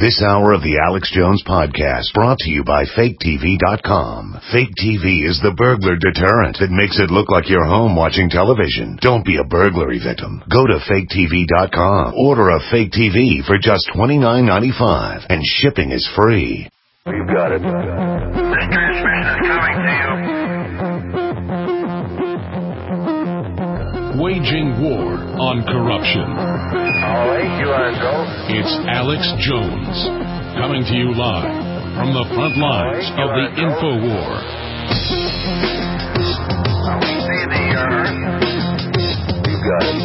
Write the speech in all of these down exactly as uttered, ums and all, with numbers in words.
This hour of the Alex Jones Podcast brought to you by Fake T V dot com. Fake T V is the burglar deterrent that makes it look like you're home watching television. Don't be a burglary victim. Go to Fake T V dot com. Order a fake T V for just twenty-nine ninety-five, and shipping is free. You got it. This transmission is coming to you. Waging war on corruption. All right, you are go. It's Alex Jones, coming to you live from the front lines of the info war. We see the earth. You got it.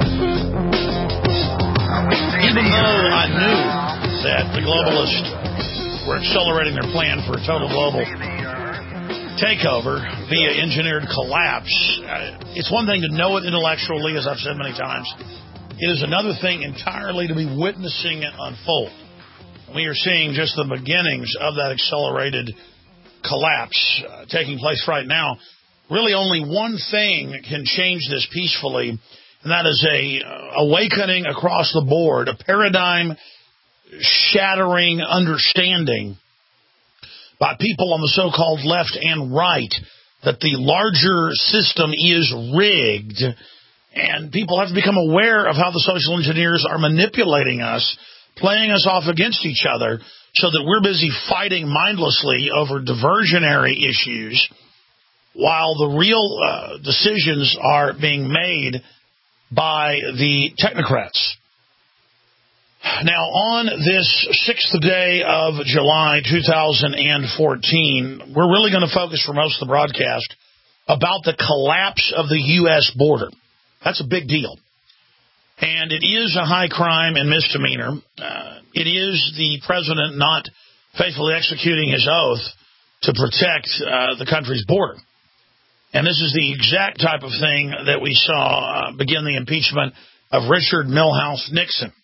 Even though I knew that the globalists were accelerating their plan for a total global takeover via engineered collapse, uh, it's one thing to know it intellectually, as I've said many times. It is another thing entirely to be witnessing it unfold. We are seeing just the beginnings of that accelerated collapse uh, taking place right now. Really only one thing can change this peacefully, and that is a uh, awakening across the board, a paradigm-shattering understanding by people on the so-called left and right that the larger system is rigged, and people have to become aware of how the social engineers are manipulating us, playing us off against each other, so that we're busy fighting mindlessly over diversionary issues while the real uh, decisions are being made by the technocrats. Now, on this sixth day of July two thousand fourteen, we're really going to focus for most of the broadcast about the collapse of the U S border. That's a big deal. And it is a high crime and misdemeanor. Uh, it is the president not faithfully executing his oath to protect uh, the country's border. And this is the exact type of thing that we saw uh, begin the impeachment of Richard Milhouse Nixon.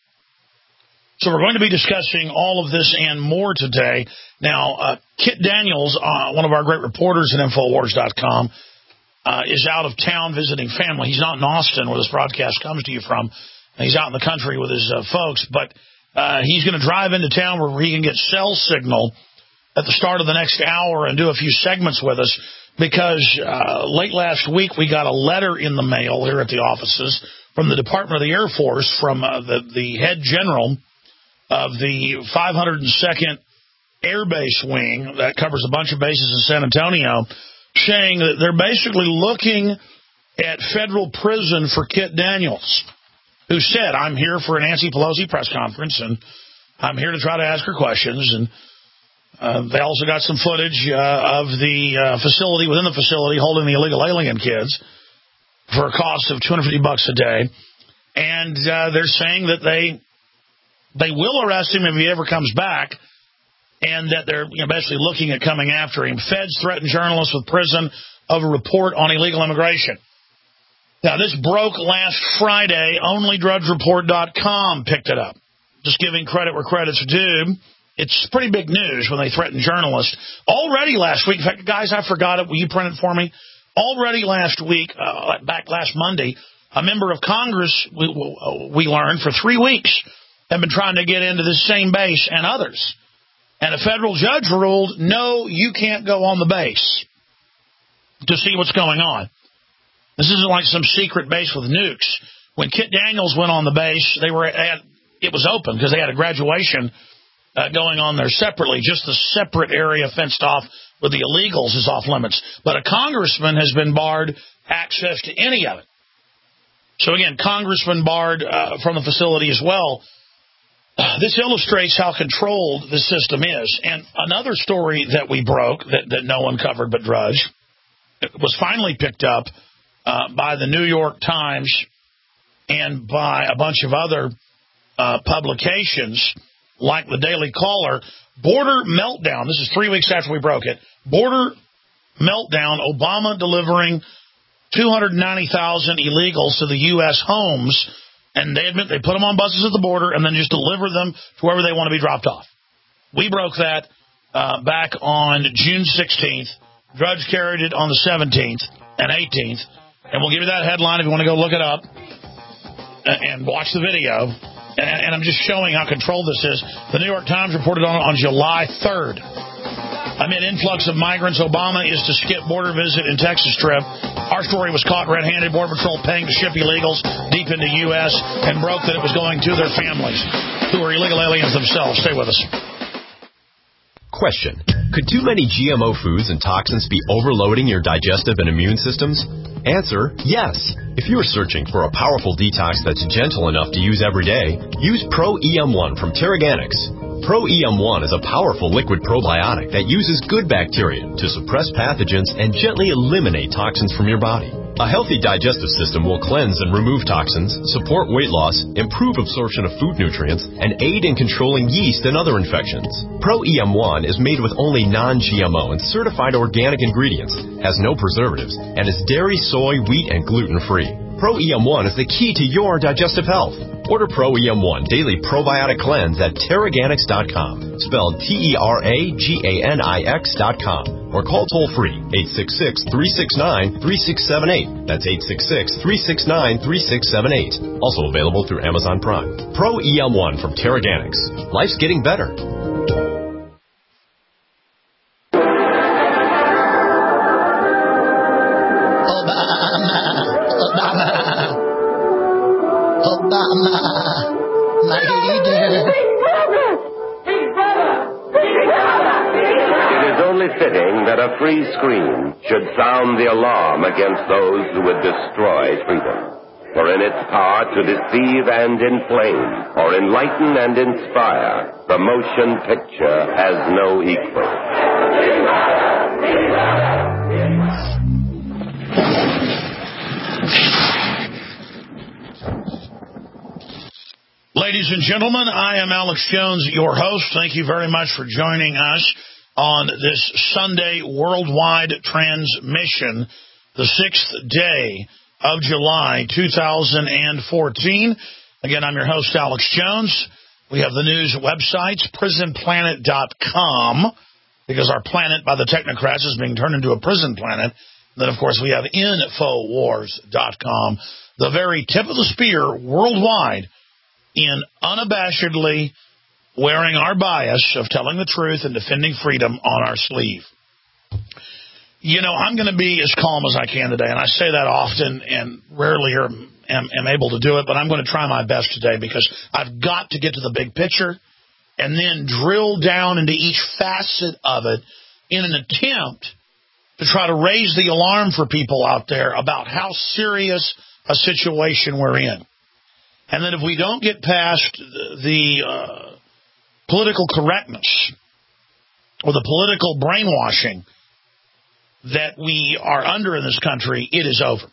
So we're going to be discussing all of this and more today. Now, uh, Kit Daniels, uh, one of our great reporters at Infowars dot com, uh, is out of town visiting family. He's not in Austin, where this broadcast comes to you from. He's out in the country with his uh, folks, but uh, he's going to drive into town where he can get cell signal at the start of the next hour and do a few segments with us, because uh, late last week we got a letter in the mail here at the offices from the Department of the Air Force, from uh, the, the head general of the five hundred second Air Base Wing that covers a bunch of bases in San Antonio, saying that they're basically looking at federal prison for Kit Daniels, who said, I'm here for a Nancy Pelosi press conference, and I'm here to try to ask her questions. And uh, they also got some footage uh, of the uh, facility, within the facility, holding the illegal alien kids for a cost of two hundred fifty bucks a day. And uh, they're saying that they... They will arrest him if he ever comes back, and that they're you know, basically looking at coming after him. Feds threaten journalists with prison over report on illegal immigration. Now, this broke last Friday. Only Drudge Report dot com picked it up. Just giving credit where credit's due. It's pretty big news when they threaten journalists. Already last week, in fact, guys, I forgot it. Will you print it for me? Already last week, uh, back last Monday, a member of Congress, we, we learned, for three weeks, have been trying to get into this same base and others. And a federal judge ruled, no, you can't go on the base to see what's going on. This isn't like some secret base with nukes. When Kit Daniels went on the base, they were at, it was open because they had a graduation uh, going on there separately. Just the separate area fenced off with the illegals is off limits. But a congressman has been barred access to any of it. So again, congressman barred uh, from the facility as well. This illustrates how controlled the system is. And another story that we broke that, that no one covered but Drudge was finally picked up uh, by the New York Times and by a bunch of other uh, publications like the Daily Caller. Border meltdown. This is three weeks after we broke it. Border meltdown. Obama delivering two hundred ninety thousand illegals to the U S homes. And they admit they put them on buses at the border and then just deliver them to wherever they want to be dropped off. We broke that uh, back on June sixteenth. Drudge carried it on the seventeenth and eighteenth. And we'll give you that headline if you want to go look it up and watch the video. and, and I'm just showing how controlled this is. The New York Times reported on it on July third. Amid influx of migrants, Obama is to skip border visit and Texas trip. Our story was caught red-handed. Border Patrol paying to ship illegals deep into U S and broke that it was going to their families, who are illegal aliens themselves. Stay with us. Question. Could too many G M O foods and toxins be overloading your digestive and immune systems? Answer, yes. If you are searching for a powerful detox that's gentle enough to use every day, use Pro E M one from Terraganics. Pro E M one is a powerful liquid probiotic that uses good bacteria to suppress pathogens and gently eliminate toxins from your body. A healthy digestive system will cleanse and remove toxins, support weight loss, improve absorption of food nutrients, and aid in controlling yeast and other infections. Pro E M one is made with only non-G M O and certified organic ingredients, has no preservatives, and is dairy, soy, wheat, and gluten-free. Pro E M one is the key to your digestive health. Order Pro E M one Daily Probiotic Cleanse at Terraganics dot com, spelled T E R A G A N I X dot com, or call toll-free eight six six, three six nine, three six seven eight. That's eight six six, three six nine, three six seven eight. Also available through Amazon Prime. Pro E M one from Terraganics. Life's getting better. Obama, my leader. It is only fitting that a free screen should sound the alarm against those who would destroy freedom. For in its power to deceive and inflame, or enlighten and inspire, the motion picture has no equal. Ladies and gentlemen, I am Alex Jones, your host. Thank you very much for joining us on this Sunday worldwide transmission, the sixth day of July, two thousand fourteen. Again, I'm your host, Alex Jones. We have the news websites, prison planet dot com, because our planet by the technocrats is being turned into a prison planet. Then, of course, we have infowars dot com, the very tip of the spear worldwide in unabashedly wearing our bias of telling the truth and defending freedom on our sleeve. You know, I'm going to be as calm as I can today, and I say that often and rarely am, am, am able to do it, but I'm going to try my best today because I've got to get to the big picture and then drill down into each facet of it in an attempt to try to raise the alarm for people out there about how serious a situation we're in. And that if we don't get past the uh, political correctness or the political brainwashing that we are under in this country, it is over.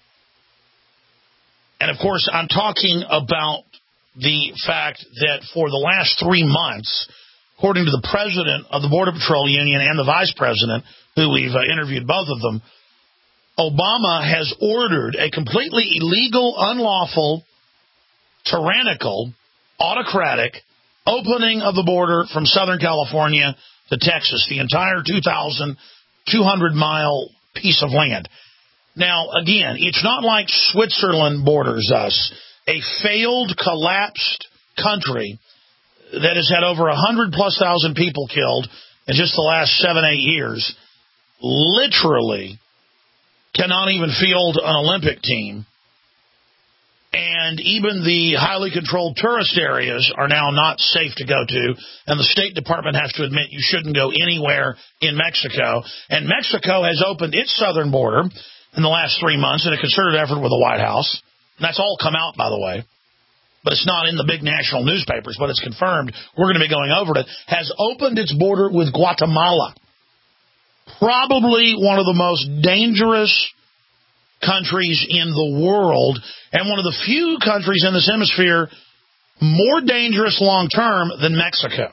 And, of course, I'm talking about the fact that for the last three months, according to the president of the Border Patrol Union and the vice president, who we've uh, interviewed both of them, Obama has ordered a completely illegal, unlawful, tyrannical, autocratic opening of the border from Southern California to Texas, the entire two thousand two hundred mile piece of land. Now, again, it's not like Switzerland borders us, a failed, collapsed country that has had over one hundred plus thousand people killed in just the last seven, eight years, literally cannot even field an Olympic team. And even the highly controlled tourist areas are now not safe to go to. And the State Department has to admit you shouldn't go anywhere in Mexico. And Mexico has opened its southern border in the last three months in a concerted effort with the White House. And that's all come out, by the way. But it's not in the big national newspapers, but it's confirmed. We're going to be going over it. Has opened its border with Guatemala. Probably one of the most dangerous countries in the world, and one of the few countries in this hemisphere more dangerous long-term than Mexico.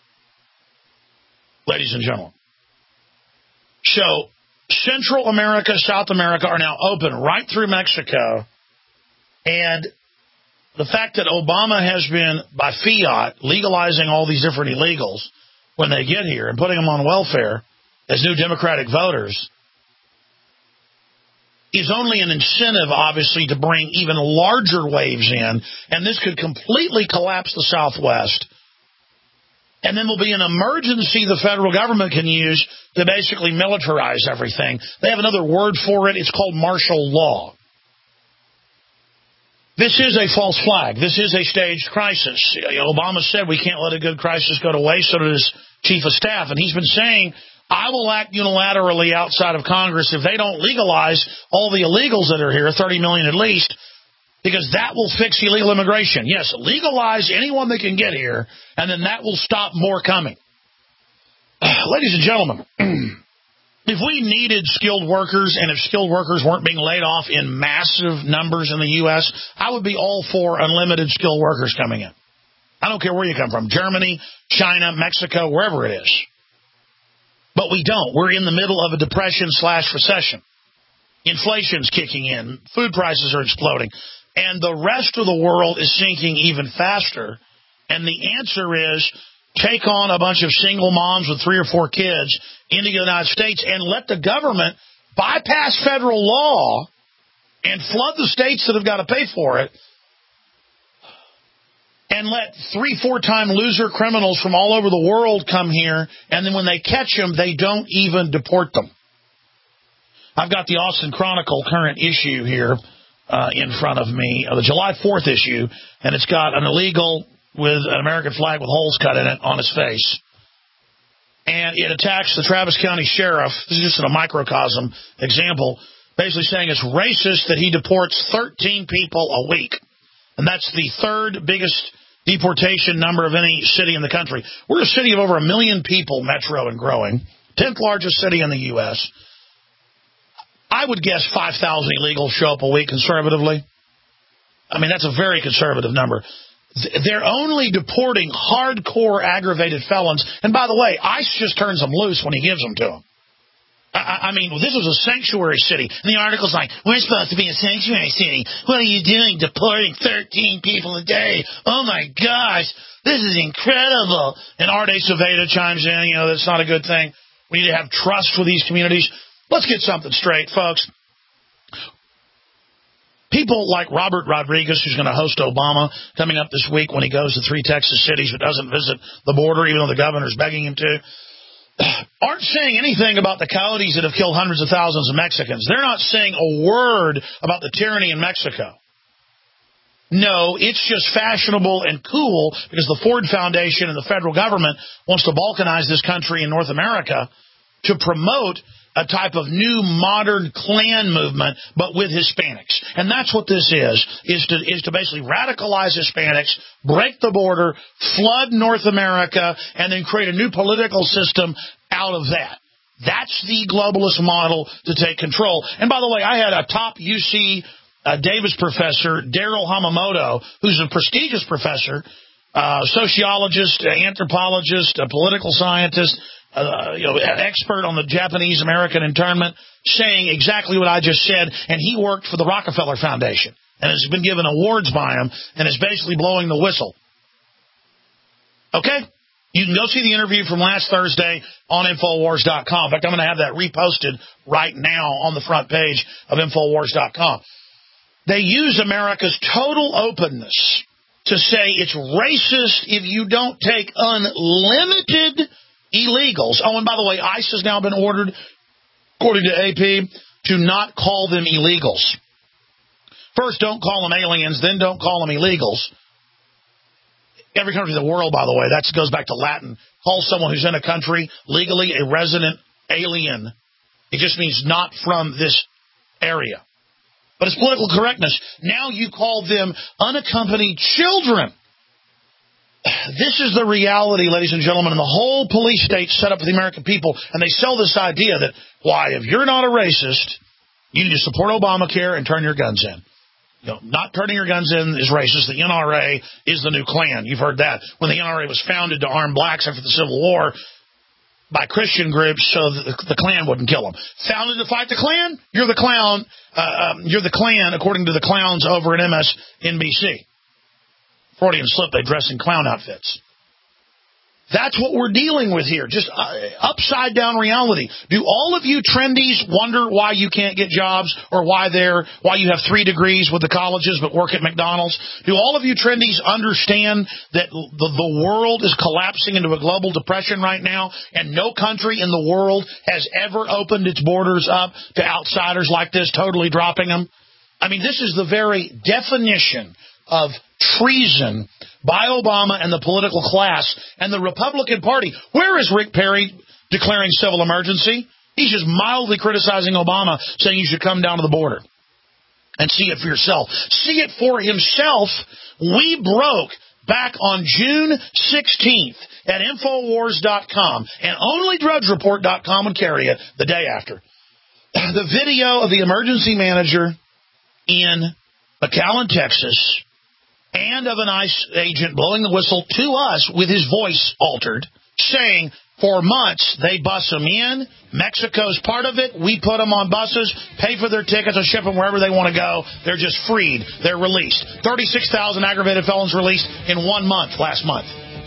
Ladies and gentlemen. So, Central America, South America are now open right through Mexico, and the fact that Obama has been, by fiat, legalizing all these different illegals when they get here and putting them on welfare as new Democratic voters, is only an incentive, obviously, to bring even larger waves in, and this could completely collapse the Southwest. And then there'll be an emergency the federal government can use to basically militarize everything. They have another word for it. It's called martial law. This is a false flag. This is a staged crisis. Obama said we can't let a good crisis go to waste, so did his chief of staff. And he's been saying, I will act unilaterally outside of Congress if they don't legalize all the illegals that are here, thirty million at least, because that will fix illegal immigration. Yes, legalize anyone that can get here, and then that will stop more coming. Ladies and gentlemen, if we needed skilled workers and if skilled workers weren't being laid off in massive numbers in the U S, I would be all for unlimited skilled workers coming in. I don't care where you come from, Germany, China, Mexico, wherever it is. But we don't. We're in the middle of a depression slash recession. Inflation's kicking in. Food prices are exploding. And the rest of the world is sinking even faster. And the answer is take on a bunch of single moms with three or four kids into the United States and let the government bypass federal law and flood the states that have got to pay for it, and let three, four-time loser criminals from all over the world come here, and then when they catch them, they don't even deport them. I've got the Austin Chronicle current issue here uh, in front of me, uh, the July fourth issue, and it's got an illegal with an American flag with holes cut in it on his face. And it attacks the Travis County Sheriff. This is just a microcosm example, basically saying it's racist that he deports thirteen people a week. And that's the third biggest deportation number of any city in the country. We're a city of over a million people, metro and growing, tenth largest city in the U S I would guess five thousand illegals show up a week conservatively. I mean, that's a very conservative number. They're only deporting hardcore aggravated felons. And by the way, ICE just turns them loose when he gives them to them. I, I mean, this was a sanctuary city. And the article's like, we're supposed to be a sanctuary city. What are you doing deporting thirteen people a day? Oh, my gosh, this is incredible. And Art Aceveda chimes in, you know, that's not a good thing. We need to have trust with these communities. Let's get something straight, folks. People like Robert Rodriguez, who's going to host Obama coming up this week when he goes to three Texas cities but doesn't visit the border, even though the governor's begging him to, aren't saying anything about the coyotes that have killed hundreds of thousands of Mexicans. They're not saying a word about the tyranny in Mexico. No, it's just fashionable and cool because the Ford Foundation and the federal government wants to balkanize this country in North America to promote a type of new modern Klan movement, but with Hispanics. And that's what this is, is to, is to basically radicalize Hispanics, break the border, flood North America, and then create a new political system out of that. That's the globalist model to take control. And by the way, I had a top U C uh, Davis professor, Daryl Hamamoto, who's a prestigious professor, uh, sociologist, uh, anthropologist, a political scientist, Uh, you know, an expert on the Japanese-American internment, saying exactly what I just said, and he worked for the Rockefeller Foundation and has been given awards by him and is basically blowing the whistle. Okay? You can go see the interview from last Thursday on Infowars dot com. In fact, I'm going to have that reposted right now on the front page of Infowars dot com. They use America's total openness to say it's racist if you don't take unlimited illegals. Oh, and by the way, ICE has now been ordered, according to A P, to not call them illegals. First, don't call them aliens, then don't call them illegals. Every country in the world, by the way, that goes back to Latin. Call someone who's in a country legally a resident alien. It just means not from this area. But it's political correctness. Now you call them unaccompanied children. This is the reality, ladies and gentlemen, and the whole police state set up for the American people, and they sell this idea that, why, if you're not a racist, you need to support Obamacare and turn your guns in. You know, not turning your guns in is racist. The N R A is the new Klan. You've heard that. When the N R A was founded to arm blacks after the Civil War by Christian groups so that the Klan wouldn't kill them. Founded to fight the Klan? You're the clown. Uh, um, you're the Klan, according to the clowns over at M S N B C. Freudian slip, they dress in clown outfits. That's what we're dealing with here, just uh, upside-down reality. Do all of you trendies wonder why you can't get jobs or why they're why you have three degrees with the colleges but work at McDonald's? Do all of you trendies understand that the, the world is collapsing into a global depression right now, and no country in the world has ever opened its borders up to outsiders like this, totally dropping them? I mean, this is the very definition of treason by Obama and the political class and the Republican Party. Where is Rick Perry declaring civil emergency? He's just mildly criticizing Obama, saying you should come down to the border and see it for yourself. See it for himself. We broke back on June sixteenth at Infowars dot com, and only Drudge Report dot com would carry it the day after. The video of the emergency manager in McAllen, Texas, and of an ICE agent blowing the whistle to us with his voice altered, saying for months they bus them in. Mexico's part of it. We put them on buses, pay for their tickets, and ship them wherever they want to go. They're just freed. They're released. thirty-six thousand aggravated felons released in one month last month.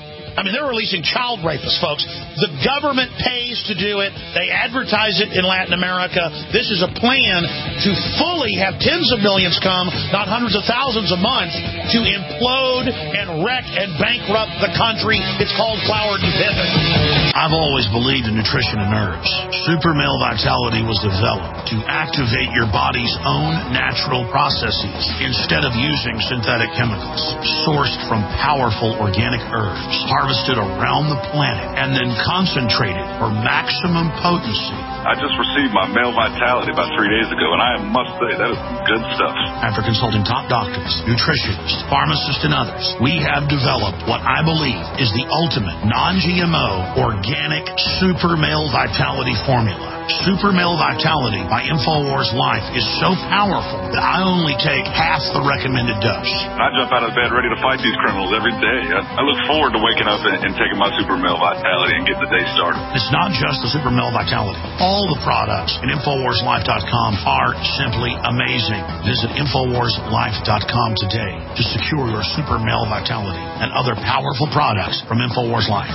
I mean, they're releasing child rapists, folks. The government pays to do it. They advertise it in Latin America. This is a plan to fully have tens of millions come, not hundreds of thousands a month, to implode and wreck and bankrupt the country. It's called Cloward and Piven. I've always believed in nutrition and herbs. Super Male Vitality was developed to activate your body's own natural processes instead of using synthetic chemicals, sourced from powerful organic herbs, harvested around the planet, and then concentrated for maximum potency. I just received my Male Vitality about three days ago, and I must say, that is good stuff. After consulting top doctors, nutritionists, pharmacists, and others, we have developed what I believe is the ultimate non-G M O organic Super Male Vitality formula. Super Male Vitality by InfoWars Life is so powerful that I only take half the recommended dose. I jump out of bed ready to fight these criminals every day. I, I look forward to waking up and, and taking my Super Male Vitality and getting the day started. It's not just the Super Male Vitality. All the products at Infowars Life dot com are simply amazing. Visit Infowars Life dot com today to secure your Super Male Vitality and other powerful products from Infowars Life.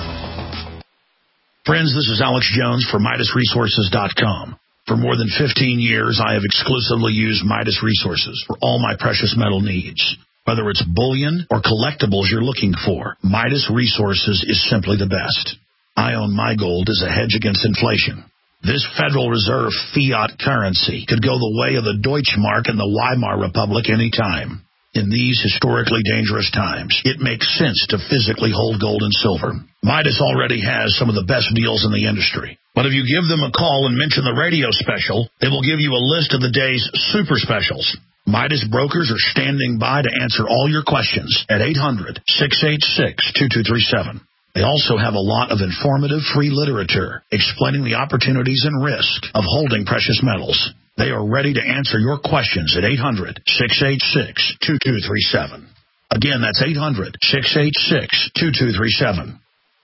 Friends, this is Alex Jones for Midas Resources dot com. For more than fifteen years, I have exclusively used Midas Resources for all my precious metal needs. Whether it's bullion or collectibles you're looking for, Midas Resources is simply the best. I own my gold as a hedge against inflation. This Federal Reserve fiat currency could go the way of the Deutschmark and the Weimar Republic any time. In these historically dangerous times, it makes sense to physically hold gold and silver. Midas already has some of the best deals in the industry. But if you give them a call and mention the radio special, they will give you a list of the day's super specials. Midas brokers are standing by to answer all your questions at eight hundred, six eight six, two two three seven. They also have a lot of informative free literature explaining the opportunities and risk of holding precious metals. They are ready to answer your questions at eight hundred, six eight six, two two three seven. Again, that's eight hundred, six eight six, two two three seven.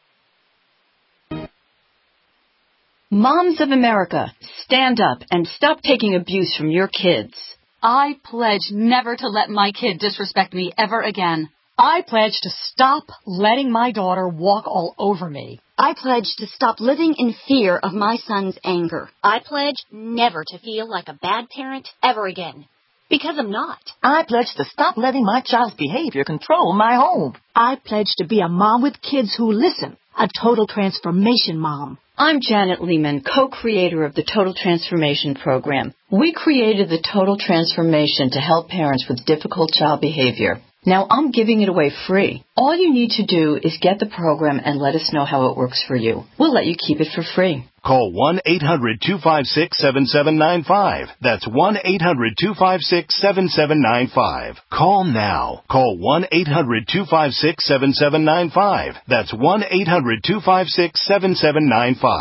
Moms of America, stand up and stop taking abuse from your kids. I pledge never to let my kid disrespect me ever again. I pledge to stop letting my daughter walk all over me. I pledge to stop living in fear of my son's anger. I pledge never to feel like a bad parent ever again. Because I'm not. I pledge to stop letting my child's behavior control my home. I pledge to be a mom with kids who listen. A total transformation mom. I'm Janet Lehman, co-creator of the Total Transformation Program. We created the Total Transformation to help parents with difficult child behavior. Now I'm giving it away free. All you need to do is get the program and let us know how it works for you. We'll let you keep it for free. Call one eight hundred, two five six, seven seven nine five. That's one eight hundred, two five six, seven seven nine five. Call now. Call one eight hundred, two five six, seven seven nine five. That's one eight hundred, two five six, seven seven nine five.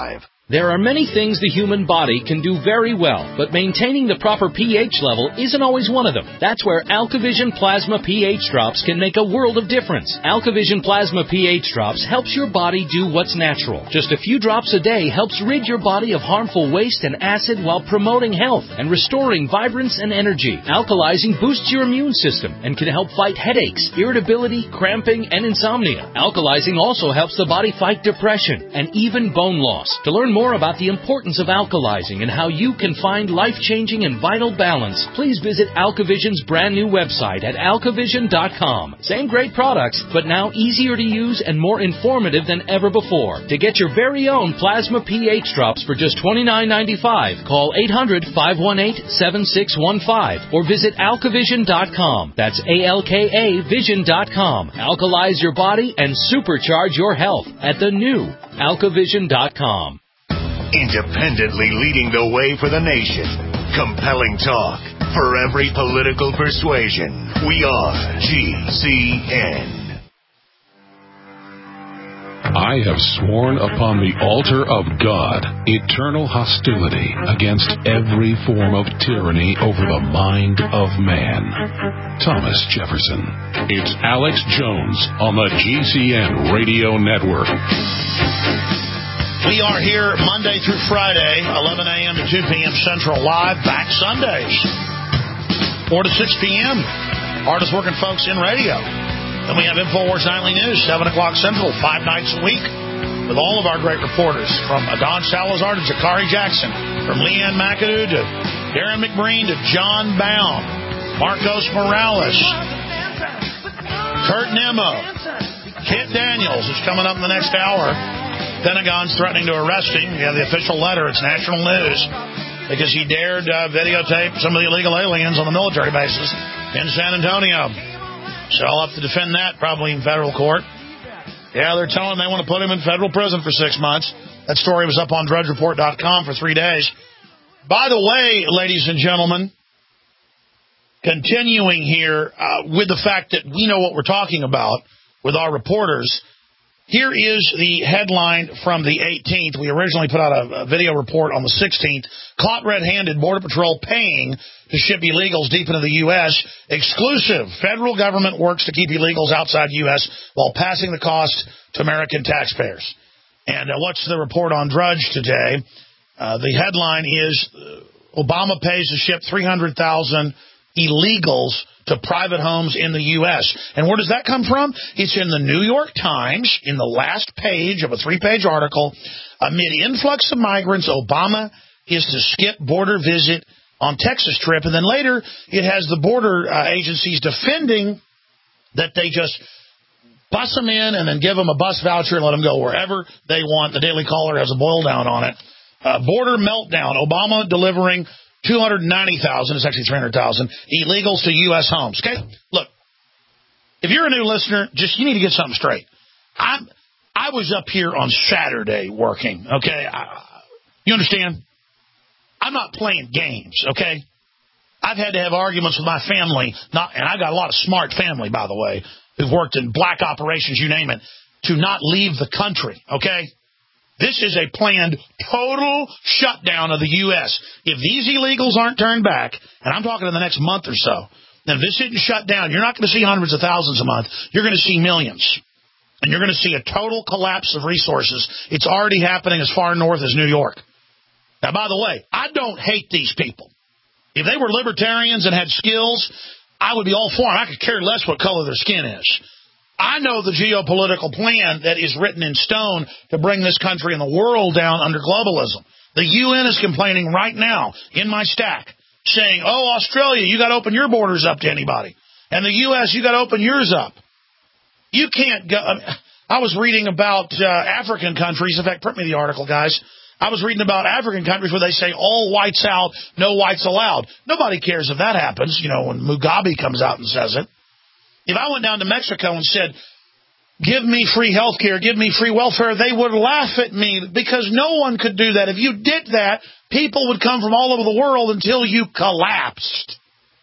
There are many things the human body can do very well, but maintaining the proper pH level isn't always one of them. That's where AlkaVision Plasma pH Drops can make a world of difference. AlkaVision Plasma pH Drops helps your body do what's natural. Just a few drops a day helps rid your body of harmful waste and acid while promoting health and restoring vibrance and energy. Alkalizing boosts your immune system and can help fight headaches, irritability, cramping, and insomnia. Alkalizing also helps the body fight depression and even bone loss. To learn more about the importance of alkalizing and how you can find life-changing and vital balance, please visit AlkaVision's brand new website at alkavision dot com. Same great products, but now easier to use and more informative than ever before. To get your very own Plasma pH Drops for just twenty-nine ninety-five, call eight hundred, five one eight, seven six one five or visit alkavision dot com. That's A L K A vision dot com. Alkalize your body and supercharge your health at the new alkavision dot com. Independently leading the way for the nation. Compelling talk for every political persuasion. We are G C N. I have sworn upon the altar of God eternal hostility against every form of tyranny over the mind of man. Thomas Jefferson. It's Alex Jones on the G C N Radio Network. We are here Monday through Friday, eleven a.m. to two p.m. Central, live, back Sundays, four to six p.m. Hardest working folks in radio. Then we have InfoWars Nightly News, seven o'clock Central, five nights a week, with all of our great reporters, from Don Salazar to Jakari Jackson, from Leanne McAdoo to Darren McBreen to John Bound, Marcos Morales, Kurt Nimmo, Kit Daniels, who's coming up in the next hour. Pentagon's threatening to arrest him. You have the official letter. It's national news because he dared uh, videotape some of the illegal aliens on the military bases in San Antonio. So I'll have to defend that probably in federal court. Yeah, they're telling they want to put him in federal prison for six months. That story was up on drudge report dot com for three days. By the way, ladies and gentlemen, continuing here uh, with the fact that we know what we're talking about with our reporters, here is the headline from the eighteenth. We originally put out a, a video report on the sixteenth. Caught red-handed, Border Patrol paying to ship illegals deep into the U S. Exclusive. Federal government works to keep illegals outside U S while passing the cost to American taxpayers. And uh, what's the report on Drudge today? Uh, the headline is uh, Obama pays to ship three hundred thousand illegals to private homes in the U S. And where does that come from? It's in the New York Times, in the last page of a three-page article. Amid influx of migrants, Obama is to skip border visit on Texas trip. And then later, it has the border uh, agencies defending that they just bus them in and then give them a bus voucher and let them go wherever they want. The Daily Caller has a boil down on it. Uh, border meltdown. Obama delivering two hundred ninety thousand, it's actually three hundred thousand, illegals to U S homes. Okay? Look, if you're a new listener, just you need to get something straight. I'm, I was up here on Saturday working, okay? I, you understand? I'm not playing games, okay? I've had to have arguments with my family, not, and I got a lot of smart family, by the way, who've worked in black operations, you name it, to not leave the country, okay? This is a planned total shutdown of the U S. If these illegals aren't turned back, and I'm talking in the next month or so, then if this isn't shut down, you're not going to see hundreds of thousands a month. You're going to see millions. And you're going to see a total collapse of resources. It's already happening as far north as New York. Now, by the way, I don't hate these people. If they were libertarians and had skills, I would be all for them. I could care less what color their skin is. I know the geopolitical plan that is written in stone to bring this country and the world down under globalism. The U N is complaining right now in my stack, saying, oh, Australia, you got to open your borders up to anybody. And the U S, you got to open yours up. You can't go. I, mean, I was reading about uh, African countries. In fact, print me the article, guys. I was reading about African countries where they say all whites out, no whites allowed. Nobody cares if that happens, you know, when Mugabe comes out and says it. If I went down to Mexico and said, give me free health care, give me free welfare, they would laugh at me because no one could do that. If you did that, people would come from all over the world until you collapsed.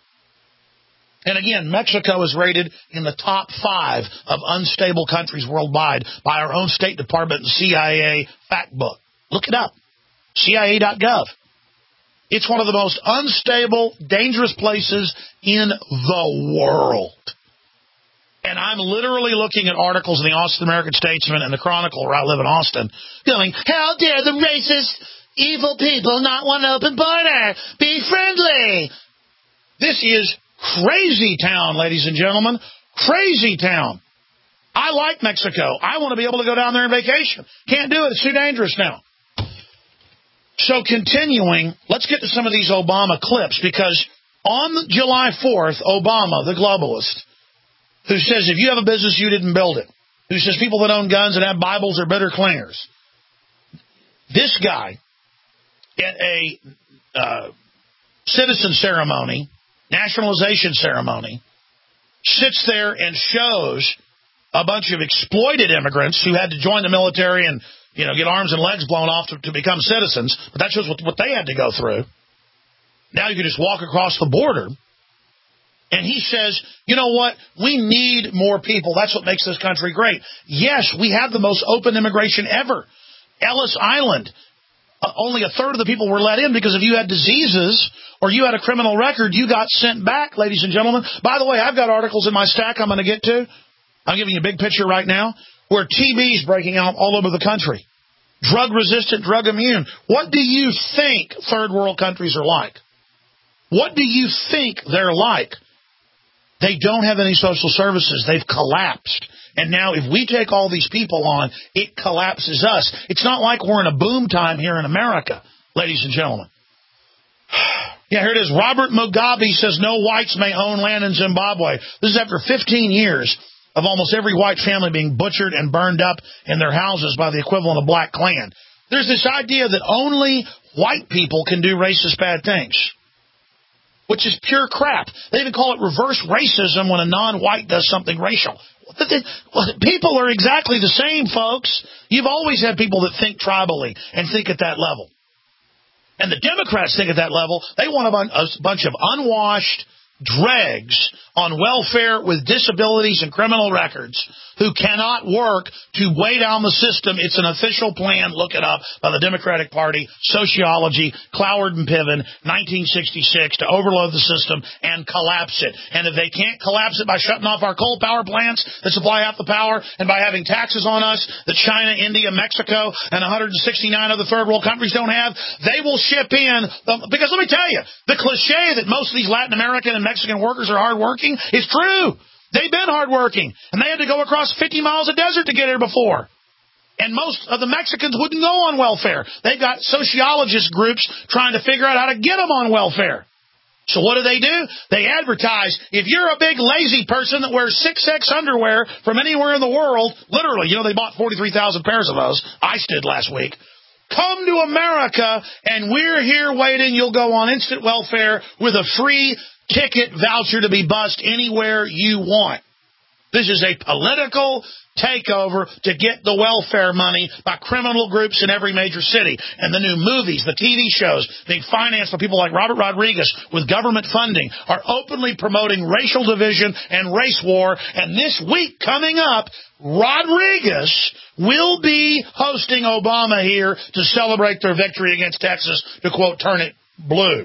And again, Mexico is rated in the top five of unstable countries worldwide by our own State Department and C I A fact book. Look it up. C I A dot gov. It's one of the most unstable, dangerous places in the world. And I'm literally looking at articles in the Austin American Statesman and the Chronicle, where I live in Austin, going, how dare the racist, evil people not want an open border? Be friendly. This is crazy town, ladies and gentlemen. Crazy town. I like Mexico. I want to be able to go down there on vacation. Can't do it. It's too dangerous now. So continuing, let's get to some of these Obama clips, because on July fourth, Obama, the globalist, who says if you have a business, you didn't build it, who says people that own guns and have Bibles are bitter clingers, this guy at a uh, citizen ceremony, nationalization ceremony, sits there and shows a bunch of exploited immigrants who had to join the military and, you know, get arms and legs blown off to, to become citizens. But that shows what, what they had to go through. Now you can just walk across the border. And he says, you know what? We need more people. That's what makes this country great. Yes, we have the most open immigration ever. Ellis Island, uh, only a third of the people were let in because if you had diseases or you had a criminal record, you got sent back, ladies and gentlemen. By the way, I've got articles in my stack I'm going to get to. I'm giving you a big picture right now where T B is breaking out all over the country. Drug-resistant, drug-immune. What do you think third world countries are like? What do you think they're like? They don't have any social services. They've collapsed. And now if we take all these people on, it collapses us. It's not like we're in a boom time here in America, ladies and gentlemen. Yeah, here it is. Robert Mugabe says no whites may own land in Zimbabwe. This is after fifteen years of almost every white family being butchered and burned up in their houses by the equivalent of Black Klan. There's this idea that only white people can do racist bad things, which is pure crap. They even call it reverse racism when a non-white does something racial. People are exactly the same, folks. You've always had people that think tribally and think at that level. And the Democrats think at that level. They want a bunch of unwashed dregs on welfare with disabilities and criminal records who cannot work to weigh down the system. It's an official plan, look it up, by the Democratic Party, Sociology, Cloward and Piven, nineteen sixty-six, to overload the system and collapse it. And if they can't collapse it by shutting off our coal power plants that supply half the power and by having taxes on us that China, India, Mexico, and one hundred sixty-nine other third world countries don't have, they will ship in, the, because let me tell you, the cliche that most of these Latin American and Mexican workers are hardworking is true. They've been hardworking, and they had to go across fifty miles of desert to get here before. And most of the Mexicans wouldn't go on welfare. They've got sociologist groups trying to figure out how to get them on welfare. So what do they do? They advertise, if you're a big lazy person that wears six X underwear from anywhere in the world, literally, you know, they bought forty-three thousand pairs of those. ICE did last week. Come to America, and we're here waiting. You'll go on instant welfare with a free ticket voucher to be bussed anywhere you want. This is a political takeover to get the welfare money by criminal groups in every major city. And the new movies, the T V shows being financed by people like Robert Rodriguez with government funding are openly promoting racial division and race war. And this week coming up, Rodriguez will be hosting Obama here to celebrate their victory against Texas, to quote, turn it blue.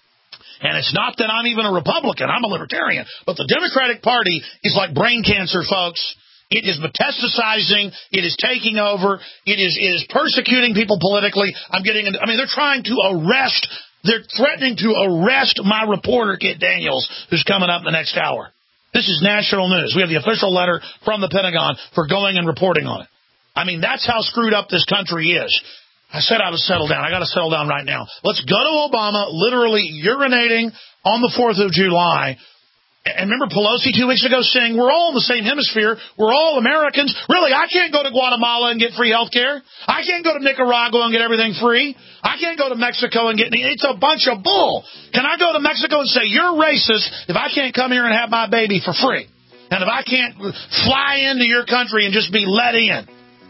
And it's not that I'm even a Republican. I'm a libertarian. But the Democratic Party is like brain cancer, folks. It is metastasizing. It is taking over. It is, it is persecuting people politically. I'm getting, I mean, they're trying to arrest, they're threatening to arrest my reporter, Kit Daniels, who's coming up in the next hour. This is national news. We have the official letter from the Pentagon for going and reporting on it. I mean, that's how screwed up this country is. I said I would settle down. I got to settle down right now. Let's go to Obama literally urinating on the fourth of July. And remember Pelosi two weeks ago saying, we're all in the same hemisphere. We're all Americans. Really, I can't go to Guatemala and get free health care. I can't go to Nicaragua and get everything free. I can't go to Mexico and get... It's a bunch of bull. Can I go to Mexico and say, you're racist if I can't come here and have my baby for free? And if I can't fly into your country and just be let in?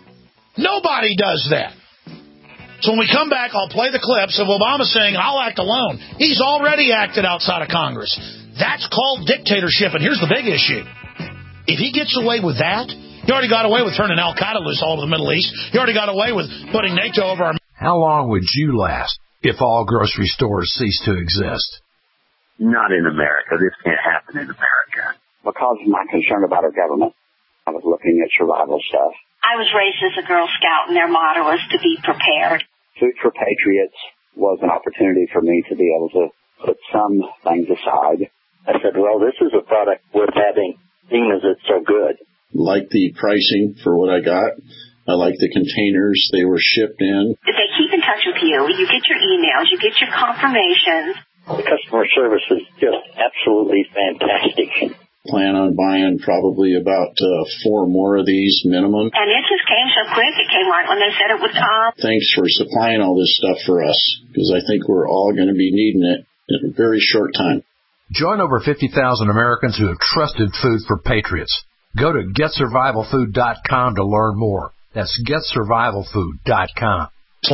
Nobody does that. So when we come back, I'll play the clips of Obama saying, I'll act alone. He's already acted outside of Congress. That's called dictatorship. And here's the big issue. If he gets away with that, he already got away with turning Al-Qaeda loose all over the Middle East. He already got away with putting NATO over our... How long would you last if all grocery stores ceased to exist? Not in America. This can't happen in America. Because of my concern about our government, I was looking at survival stuff. I was raised as a Girl Scout, and their motto was to be prepared. Food for Patriots was an opportunity for me to be able to put some things aside. I said, well, this is a product worth having, seeing as it's so good. Like the pricing for what I got. I like the containers they were shipped in. They keep in touch with you. You get your emails. You get your confirmations. The customer service is just absolutely fantastic. Plan on buying probably about uh, four more of these minimum. And it just came so quick. It came right when they said it would come. Thanks for supplying all this stuff for us, because I think we're all going to be needing it in a very short time. Join over fifty thousand Americans who have trusted Food for Patriots. Go to get survival food dot com to learn more. That's get survival food dot com.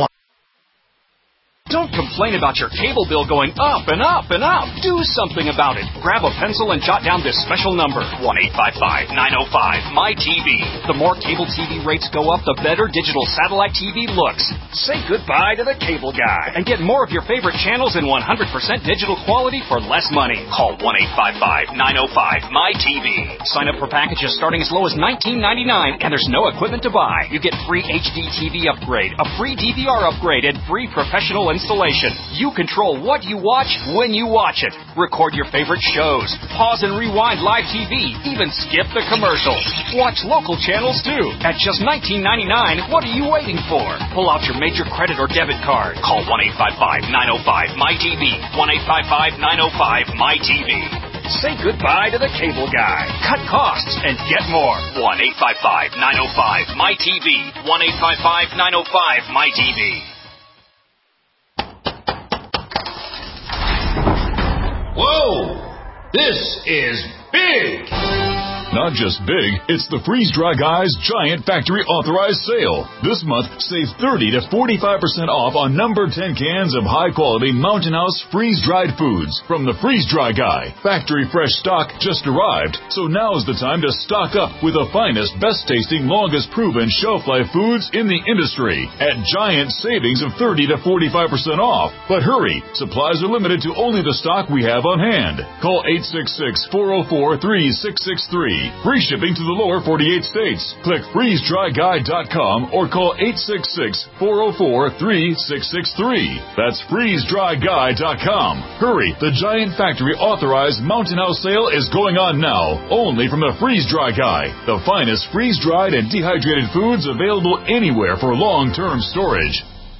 Don't complain about your cable bill going up and up and up. Do something about it. Grab a pencil and jot down this special number, one eight five five, nine oh five, M Y T V. The more cable T V rates go up, the better digital satellite T V looks. Say goodbye to the cable guy and get more of your favorite channels in one hundred percent digital quality for less money. Call one eight five five, nine oh five, M Y T V. Sign up for packages starting as low as nineteen ninety-nine, and there's no equipment to buy. You get free H D T V upgrade, a free D V R upgrade, and free professional installation. You control what you watch when you watch it. Record your favorite shows. Pause and rewind live T V. Even skip the commercials. Watch local channels too. At just nineteen ninety-nine, what are you waiting for? Pull out your major credit or debit card. Call one eight five five, nine oh five, M Y T V. one eight five five, nine oh five, M Y T V. Say goodbye to the cable guy. Cut costs and get more. one eight five five, nine oh five, M Y T V. one eight five five, nine oh five, M Y T V. Whoa! This is big! Not just big, it's the Freeze Dry Guy's Giant Factory Authorized Sale. This month, save thirty to forty-five percent off on number ten cans of high-quality Mountain House freeze-dried foods from the Freeze Dry Guy. Factory fresh stock just arrived, so now's the time to stock up with the finest, best-tasting, longest-proven shelf-life foods in the industry at giant savings of thirty to forty-five percent off. But hurry, supplies are limited to only the stock we have on hand. Call eight six six, four oh four, three six six three. Free shipping to the lower forty-eight states. Click freeze dry guy dot com or call eight six six, four oh four, three six six three. That's freeze dry guy dot com. Hurry, the Giant Factory Authorized Mountain House sale is going on now, only from the Freeze Dry Guy, the finest freeze-dried and dehydrated foods available anywhere for long-term storage.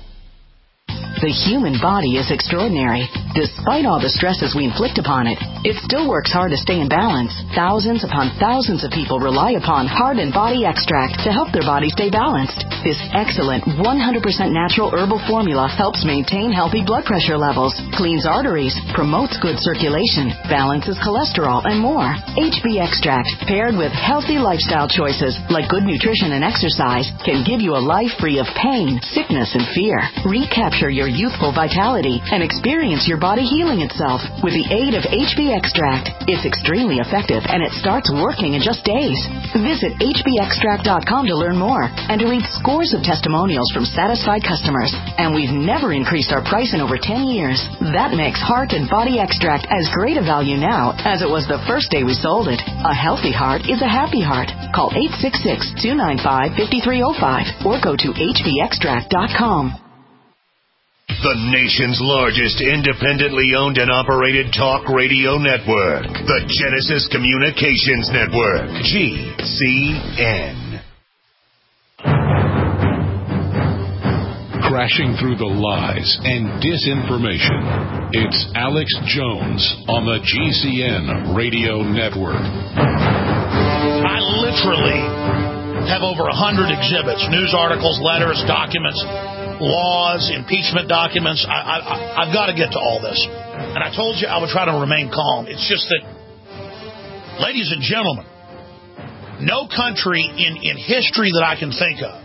The human body is extraordinary. Despite all the stresses we inflict upon it, it still works hard to stay in balance. Thousands upon thousands of people rely upon Heart and Body Extract to help their body stay balanced. This excellent one hundred percent natural herbal formula helps maintain healthy blood pressure levels, cleans arteries, promotes good circulation, balances cholesterol, and more. H B Extract, paired with healthy lifestyle choices like good nutrition and exercise, can give you a life free of pain, sickness, and fear. Recapture your youthful vitality and experience your body healing itself with the aid of H B Extract. It's extremely effective and it starts working in just days. Visit H B extract dot com to learn more and to read scores of testimonials from satisfied customers. And we've never increased our price in over ten years. That makes Heart and Body Extract as great a value now as it was the first day we sold it. A healthy heart is a happy heart. Call eight six six, two nine five, five three oh five or go to H B extract dot com. The nation's largest independently owned and operated talk radio network. The Genesis Communications Network. G C N. Crashing through the lies and disinformation. It's Alex Jones on the G C N Radio Network. I literally have over one hundred exhibits, news articles, letters, documents, laws, impeachment documents. I, I, I've got to get to all this. And I told you I would try to remain calm. It's just that, ladies and gentlemen, no country in, in history that I can think of.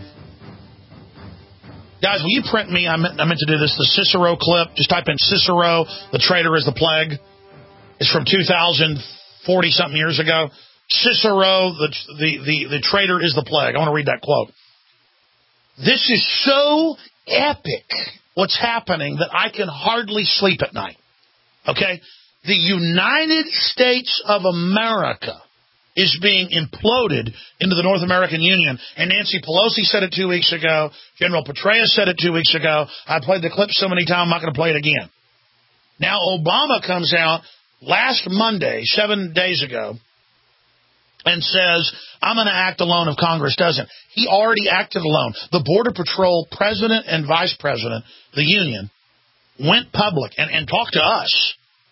Guys, will you print me? I meant, I meant to do this, the Cicero clip. Just type in Cicero, the traitor is the plague. It's from two thousand, forty-something years ago. Cicero, the, the, the, the traitor is the plague. I want to read that quote. This is so epic what's happening that I can hardly sleep at night. Okay? The United States of America is being imploded into the North American Union. And Nancy Pelosi said it two weeks ago. General Petraeus said it two weeks ago. I played the clip so many times, I'm not going to play it again. Now Obama comes out last Monday, seven days ago, and says, I'm going to act alone if Congress doesn't. He already acted alone. The Border Patrol president and vice president, the union, went public and, and talked to us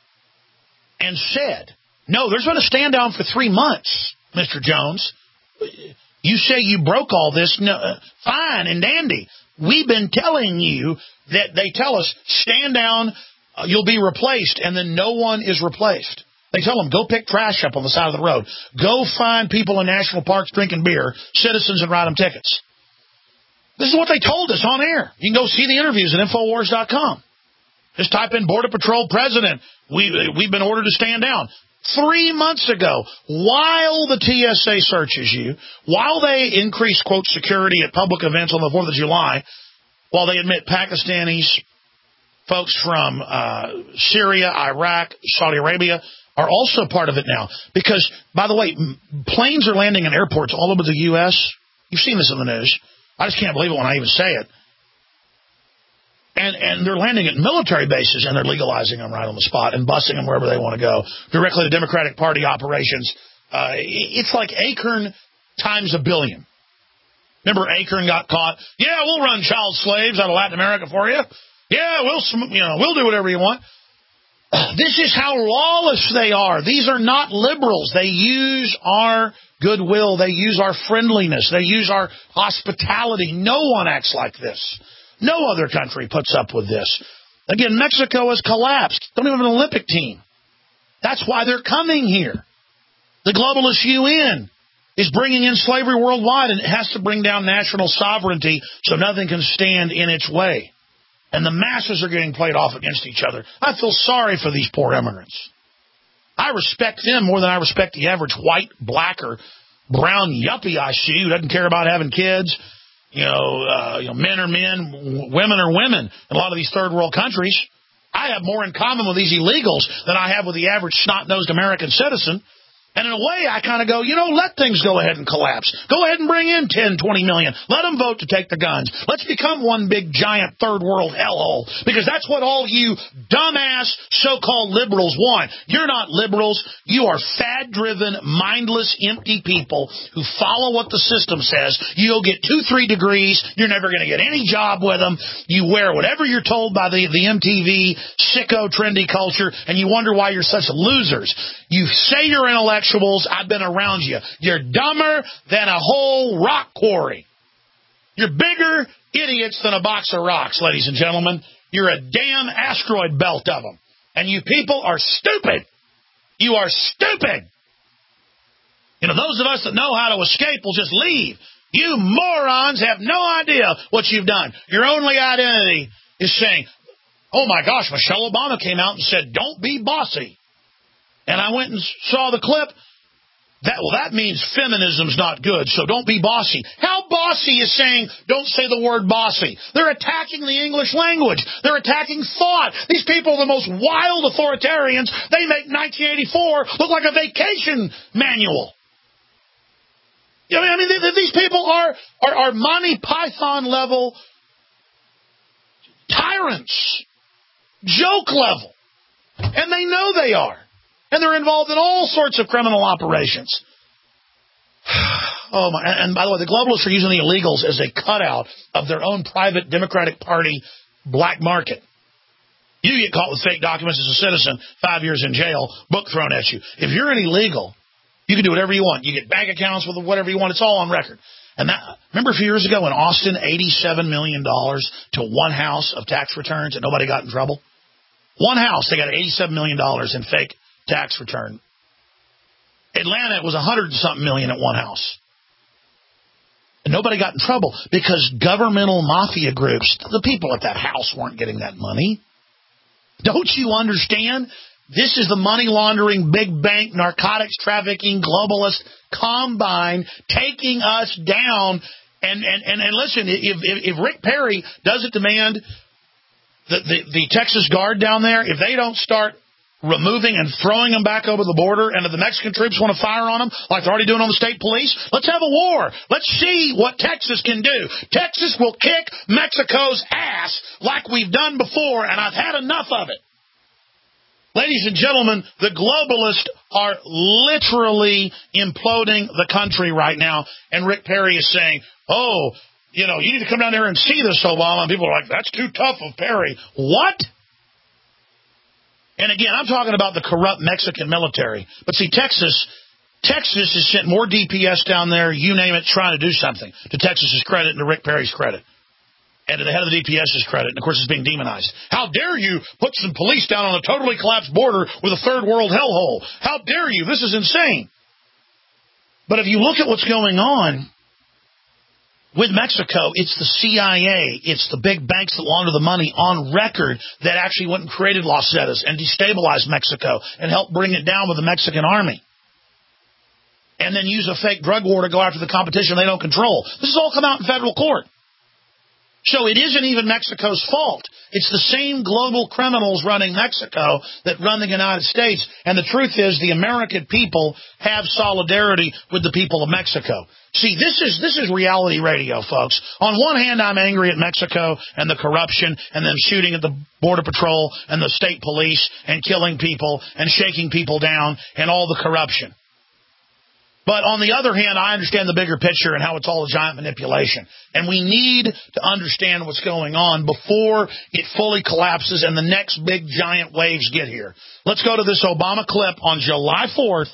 and said, no, there's been a stand down for three months, Mister Jones. You say you broke all this. No, uh, fine and dandy. We've been telling you that they tell us, stand down, uh, you'll be replaced, and then no one is replaced. They tell them, go pick trash up on the side of the road. Go find people in national parks drinking beer, citizens, and write them tickets. This is what they told us on air. You can go see the interviews at Infowars dot com. Just type in Border Patrol President. We, we've been ordered to stand down. Three months ago, while the T S A searches you, while they increase, quote, security at public events on the fourth of July, while they admit Pakistanis, folks from uh, Syria, Iraq, Saudi Arabia are also part of it now. Because, by the way, planes are landing in airports all over the U S You've seen this in the news. I just can't believe it when I even say it. And and they're landing at military bases, and they're legalizing them right on the spot and busing them wherever they want to go, directly to Democratic Party operations. Uh, it's like Acorn times a billion. Remember Acorn got caught? Yeah, we'll run child slaves out of Latin America for you. Yeah, we'll you know we'll do whatever you want. This is how lawless they are. These are not liberals. They use our goodwill. They use our friendliness. They use our hospitality. No one acts like this. No other country puts up with this. Again, Mexico has collapsed. Don't even have an Olympic team. That's why they're coming here. The globalist U N is bringing in slavery worldwide, and it has to bring down national sovereignty so nothing can stand in its way. And the masses are getting played off against each other. I feel sorry for these poor immigrants. I respect them more than I respect the average white, black, or brown yuppie I see who doesn't care about having kids. You know, uh, you know, men are men, w- women are women in a lot of these third world countries. I have more in common with these illegals than I have with the average snot-nosed American citizen. And in a way, I kind of go, you know, let things go ahead and collapse. Go ahead and bring in ten, twenty million. Let them vote to take the guns. Let's become one big, giant third world hellhole. Because that's what all you dumbass so-called liberals want. You're not liberals. You are fad-driven, mindless, empty people who follow what the system says. You'll get two, three degrees. You're never going to get any job with them. You wear whatever you're told by the, the M T V, sicko, trendy culture, and you wonder why you're such losers. You say you're intellectual. I've been around you. You're dumber than a whole rock quarry. You're bigger idiots than a box of rocks, ladies and gentlemen. You're a damn asteroid belt of them. And you people are stupid. You are stupid. You know, those of us that know how to escape will just leave. You morons have no idea what you've done. Your only identity is saying, oh my gosh, Michelle Obama came out and said, don't be bossy. And I went and saw the clip. That well, that means feminism's not good, so don't be bossy. How bossy is saying don't say the word bossy? They're attacking the English language. They're attacking thought. These people are the most wild authoritarians. They make nineteen eighty-four look like a vacation manual. You know, I mean, these people are, are, are Monty Python level tyrants, joke level, and they know they are. And they're involved in all sorts of criminal operations. Oh my! And by the way, the globalists are using the illegals as a cutout of their own private Democratic Party black market. You get caught with fake documents as a citizen, five years in jail, book thrown at you. If you're an illegal, you can do whatever you want. You get bank accounts with whatever you want. It's all on record. And that, remember a few years ago in Austin, eighty-seven million dollars to one house of tax returns and nobody got in trouble? One house, they got eighty-seven million dollars in fake tax return. Atlanta, it was a hundred and something million at one house. And nobody got in trouble because governmental mafia groups, the people at that house weren't getting that money. Don't you understand? This is the money laundering, big bank, narcotics trafficking, globalist combine taking us down. And and, and, and listen, if, if if Rick Perry doesn't demand the, the the Texas Guard down there, if they don't start removing and throwing them back over the border, and if the Mexican troops want to fire on them like they're already doing on the state police, let's have a war. Let's see what Texas can do. Texas will kick Mexico's ass like we've done before, and I've had enough of it. Ladies and gentlemen, the globalists are literally imploding the country right now, and Rick Perry is saying, oh, you know, you need to come down there and see this, Obama. And people are like, that's too tough of Perry. What? And again, I'm talking about the corrupt Mexican military. But see, Texas, Texas has sent more D P S down there, you name it, trying to do something, to Texas's credit and to Rick Perry's credit. And to the head of the D P S's credit. And, of course, it's being demonized. How dare you put some police down on a totally collapsed border with a third world hellhole? How dare you? This is insane. But if you look at what's going on with Mexico, it's the C I A, it's the big banks that launder the money on record that actually went and created Los Zetas and destabilized Mexico and helped bring it down with the Mexican army. And then use a fake drug war to go after the competition they don't control. This has all come out in federal court. So it isn't even Mexico's fault. It's the same global criminals running Mexico that run the United States. And the truth is the American people have solidarity with the people of Mexico. See, this is this is reality radio, folks. On one hand, I'm angry at Mexico and the corruption and them shooting at the Border Patrol and the state police and killing people and shaking people down and all the corruption. But on the other hand, I understand the bigger picture and how it's all a giant manipulation. And we need to understand what's going on before it fully collapses and the next big giant waves get here. Let's go to this Obama clip on July fourth.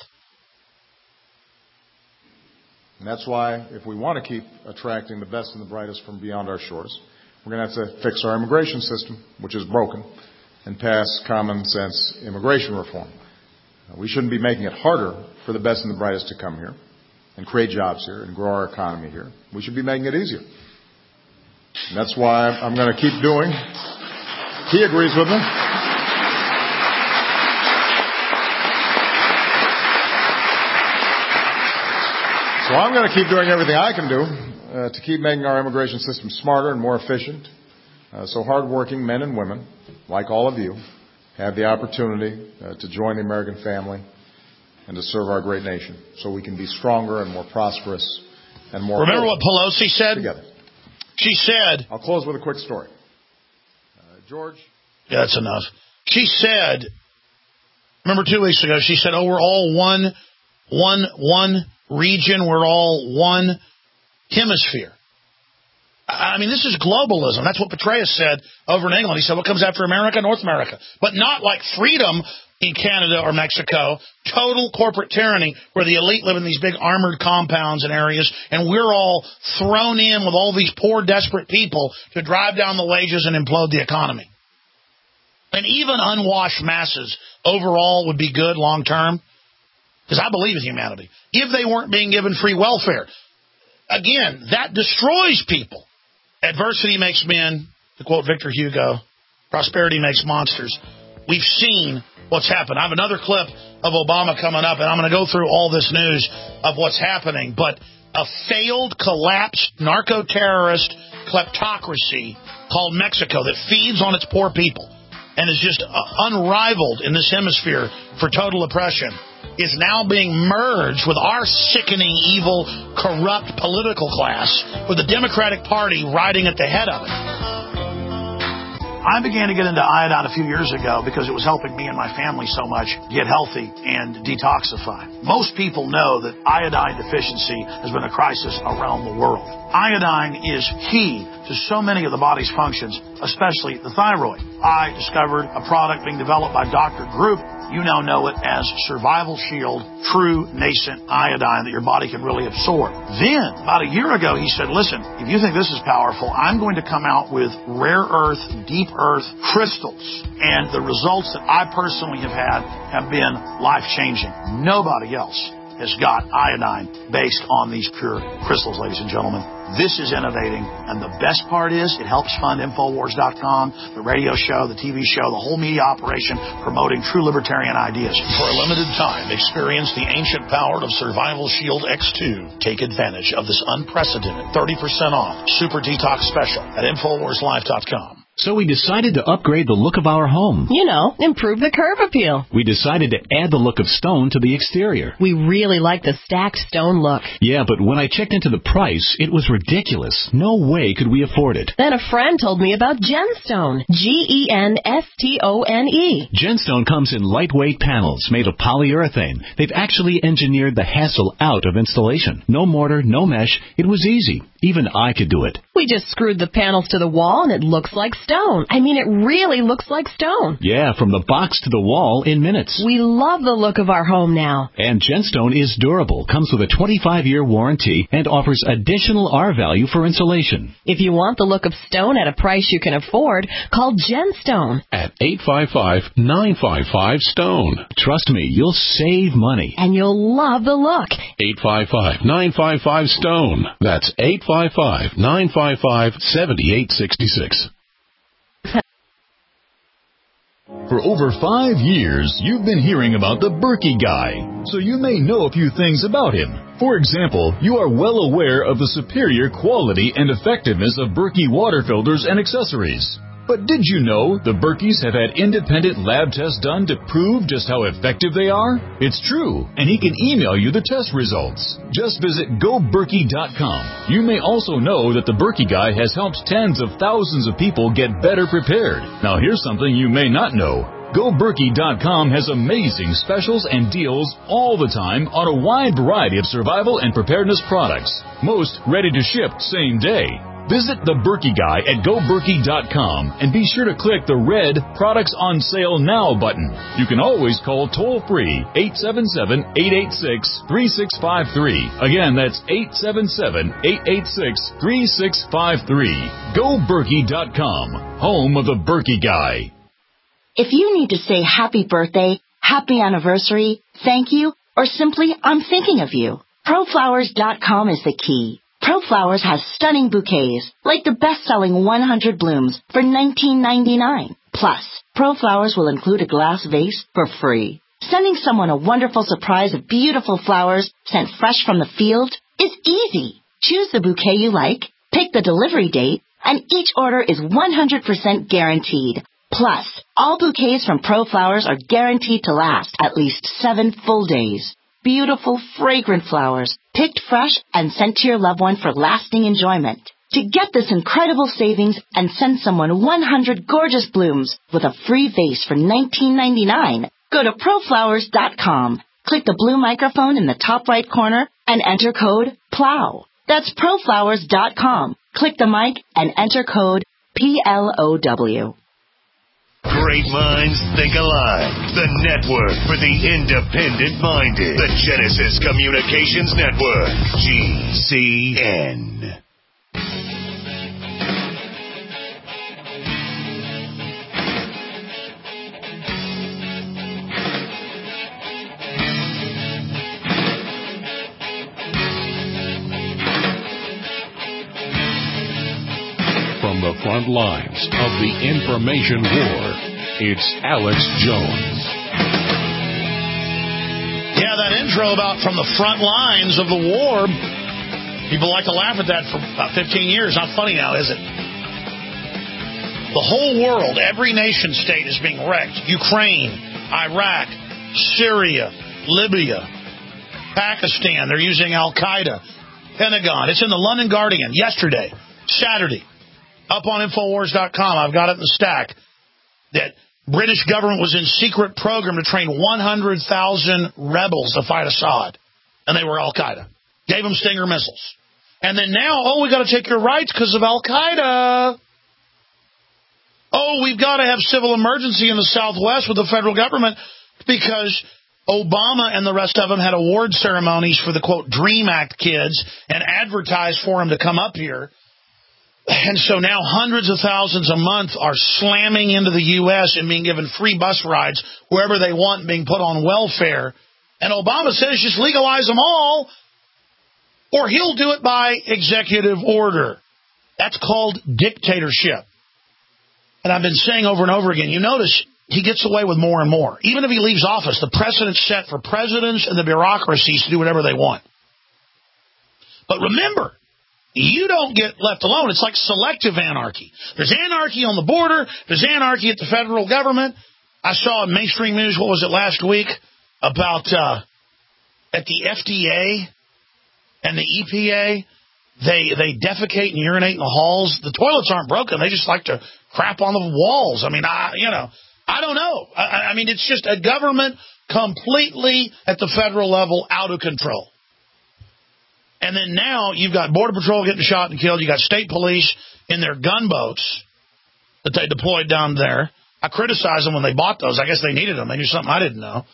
And that's why if we want to keep attracting the best and the brightest from beyond our shores, we're going to have to fix our immigration system, which is broken, and pass common sense immigration reform. We shouldn't be making it harder for the best and the brightest to come here and create jobs here and grow our economy here. We should be making it easier. And that's why I'm going to keep doing. He agrees with me. So I'm going to keep doing everything I can do uh, to keep making our immigration system smarter and more efficient. Uh, so hardworking men and women, like all of you, have the opportunity uh, to join the American family and to serve our great nation so we can be stronger and more prosperous and more... Remember what Pelosi said? Together. She said... I'll close with a quick story. Uh, George? Yeah, that's enough. She said... Remember two weeks ago, she said, oh, we're all one, one, one region. We're all one hemisphere. I mean, this is globalism. That's what Petraeus said over in England. He said, what comes after America? North America. But not like freedom in Canada or Mexico. Total corporate tyranny where the elite live in these big armored compounds and areas, and we're all thrown in with all these poor, desperate people to drive down the wages and implode the economy. And even unwashed masses overall would be good long term, because I believe in humanity, if they weren't being given free welfare. Again, that destroys people. Adversity makes men, to quote Victor Hugo, prosperity makes monsters. We've seen what's happened. I have another clip of Obama coming up, and I'm going to go through all this news of what's happening. But a failed, collapsed narco-terrorist kleptocracy called Mexico that feeds on its poor people and is just unrivaled in this hemisphere for total oppression is now being merged with our sickening, evil, corrupt political class with the Democratic Party riding at the head of it. I began to get into iodine a few years ago because it was helping me and my family so much get healthy and detoxify. Most people know that iodine deficiency has been a crisis around the world. Iodine is key to so many of the body's functions, especially the thyroid. I discovered a product being developed by Doctor Group. You now know it as Survival Shield, true nascent iodine that your body can really absorb. Then, about a year ago, he said, listen, if you think this is powerful, I'm going to come out with rare earth, deep earth crystals. And the results that I personally have had have been life-changing. Nobody else has got iodine based on these pure crystals, ladies and gentlemen. This is innovating, and the best part is it helps fund Infowars dot com, the radio show, the T V show, the whole media operation promoting true libertarian ideas. For a limited time, experience the ancient power of Survival Shield X two. Take advantage of this unprecedented thirty percent off Super Detox special at Infowars Live dot com. So we decided to upgrade the look of our home. You know, improve the curb appeal. We decided to add the look of stone to the exterior. We really like the stacked stone look. Yeah, but when I checked into the price, it was ridiculous. No way could we afford it. Then a friend told me about Genstone. G E N S T O N E. Genstone comes in lightweight panels made of polyurethane. They've actually engineered the hassle out of installation. No mortar, no mesh. It was easy. Even I could do it. We just screwed the panels to the wall and it looks like stone. I mean, it really looks like stone. Yeah, from the box to the wall in minutes. We love the look of our home now. And Genstone is durable, comes with a twenty-five year warranty, and offers additional R value for insulation. If you want the look of stone at a price you can afford, call Genstone at eight five five, nine five five, STONE. Trust me, you'll save money. And you'll love the look. eight five five, nine five five, STONE. That's eight five five, nine five five, seven eight six six. For over five years, you've been hearing about the Berkey Guy, so you may know a few things about him. For example, you are well aware of the superior quality and effectiveness of Berkey water filters and accessories. But did you know the Berkeys have had independent lab tests done to prove just how effective they are? It's true, and he can email you the test results. Just visit go berkey dot com. You may also know that the Berkey Guy has helped tens of thousands of people get better prepared. Now here's something you may not know. go berkey dot com has amazing specials and deals all the time on a wide variety of survival and preparedness products. Most ready to ship same day. Visit the Berkey Guy at go berkey dot com and be sure to click the red Products on Sale Now button. You can always call toll-free eight seven seven, eight eight six, three six five three. Again, that's eight seven seven, eight eight six, three six five three. go berkey dot com, home of the Berkey Guy. If you need to say happy birthday, happy anniversary, thank you, or simply I'm thinking of you, pro flowers dot com is the key. ProFlowers has stunning bouquets, like the best-selling one hundred blooms for nineteen ninety-nine. Plus, ProFlowers will include a glass vase for free. Sending someone a wonderful surprise of beautiful flowers sent fresh from the field is easy. Choose the bouquet you like, pick the delivery date, and each order is one hundred percent guaranteed. Plus, all bouquets from ProFlowers are guaranteed to last at least seven full days. Beautiful, fragrant flowers, picked fresh and sent to your loved one for lasting enjoyment. To get this incredible savings and send someone one hundred gorgeous blooms with a free vase for nineteen ninety-nine, go to pro flowers dot com. Click the blue microphone in the top right corner and enter code PLOW. That's pro flowers dot com. Click the mic and enter code P L O W. Great minds think alike. The network for the independent-minded. The Genesis Communications Network. G C N. From the front lines of the information war, it's Alex Jones. Yeah, that intro about from the front lines of the war, people like to laugh at that for about fifteen years. Not funny now, is it? The whole world, every nation state is being wrecked. Ukraine, Iraq, Syria, Libya, Pakistan. They're using Al-Qaeda, Pentagon. It's in the London Guardian yesterday, Saturday. Up on Infowars dot com, I've got it in the stack, that British government was in secret program to train one hundred thousand rebels to fight Assad. And they were Al-Qaeda. Gave them Stinger missiles. And then now, oh, we got to take your rights because of Al-Qaeda. Oh, we've got to have civil emergency in the Southwest with the federal government because Obama and the rest of them had award ceremonies for the, quote, DREAM Act kids and advertised for them to come up here. And so now hundreds of thousands a month are slamming into the U S and being given free bus rides wherever they want, being put on welfare And Obama says just legalize them all, or he'll do it by executive order. That's called dictatorship. And I've been saying over and over again, you notice he gets away with more and more. Even if he leaves office, the precedent's set for presidents and the bureaucracies to do whatever they want. But remember, you don't get left alone. It's like selective anarchy. There's anarchy on the border. There's anarchy at the federal government. I saw in mainstream news, what was it, last week, about uh, at the F D A and the E P A, they they defecate and urinate in the halls. The toilets aren't broken. They just like to crap on the walls. I mean, I you know, I don't know. I, I mean, it's just a government completely at the federal level out of control. And then now you've got Border Patrol getting shot and killed. You got state police in their gunboats that they deployed down there. I criticized them when they bought those. I guess they needed them. They knew something I didn't know.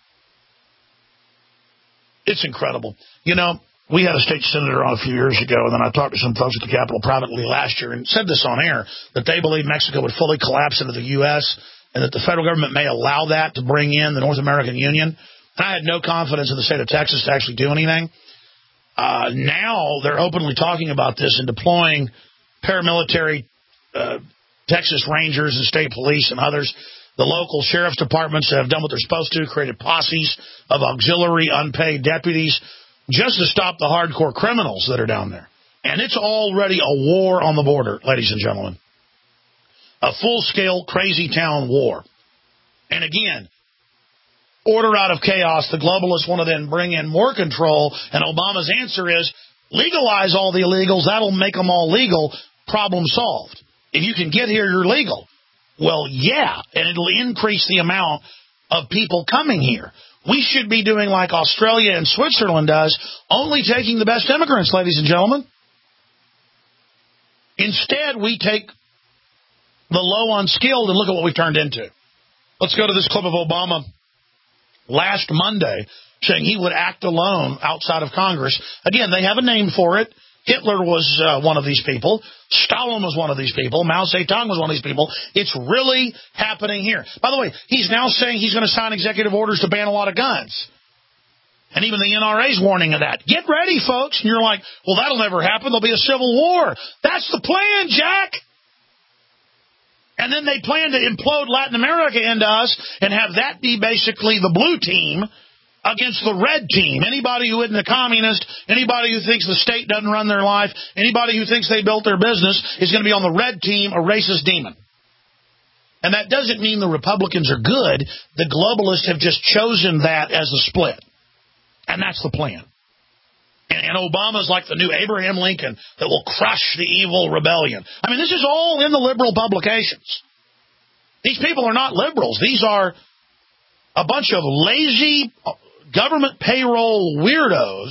It's incredible. You know, we had a state senator on a few years ago, and then I talked to some folks at the Capitol privately last year and said this on air, that they believe Mexico would fully collapse into the U S and that the federal government may allow that to bring in the North American Union. And I had no confidence in the state of Texas to actually do anything. Uh, now they're openly talking about this and deploying paramilitary uh, Texas Rangers and state police and others. The local sheriff's departments have done what they're supposed to, created posses of auxiliary unpaid deputies just to stop the hardcore criminals that are down there. And it's already a war on the border, ladies and gentlemen. A full-scale crazy town war. And again, order out of chaos. The globalists want to then bring in more control, and Obama's answer is legalize all the illegals. That'll make them all legal. Problem solved. If you can get here, you're legal. Well, yeah, and it'll increase the amount of people coming here. We should be doing like Australia and Switzerland does, only taking the best immigrants, ladies and gentlemen. Instead, we take the low unskilled, and look at what we turned into. Let's go to this clip of Obama last Monday saying he would act alone outside of Congress. Again, they have a name for it. Hitler was uh, one of these people. Stalin was one of these people. Mao Zedong was one of these people. It's really happening here. By the way, he's now saying he's going to sign executive orders to ban a lot of guns. And even the N R A's warning of that. Get ready, folks. And you're like, well, that'll never happen. There'll be a civil war. That's the plan, Jack. And then they plan to implode Latin America into us and have that be basically the blue team against the red team. Anybody who isn't a communist, anybody who thinks the state doesn't run their life, anybody who thinks they built their business is going to be on the red team, a racist demon. And that doesn't mean the Republicans are good. The globalists have just chosen that as a split. And that's the plan. And, and Obama's like the new Abraham Lincoln that will crush the evil rebellion. I mean, this is all in the liberal publications. These people are not liberals. These are a bunch of lazy government payroll weirdos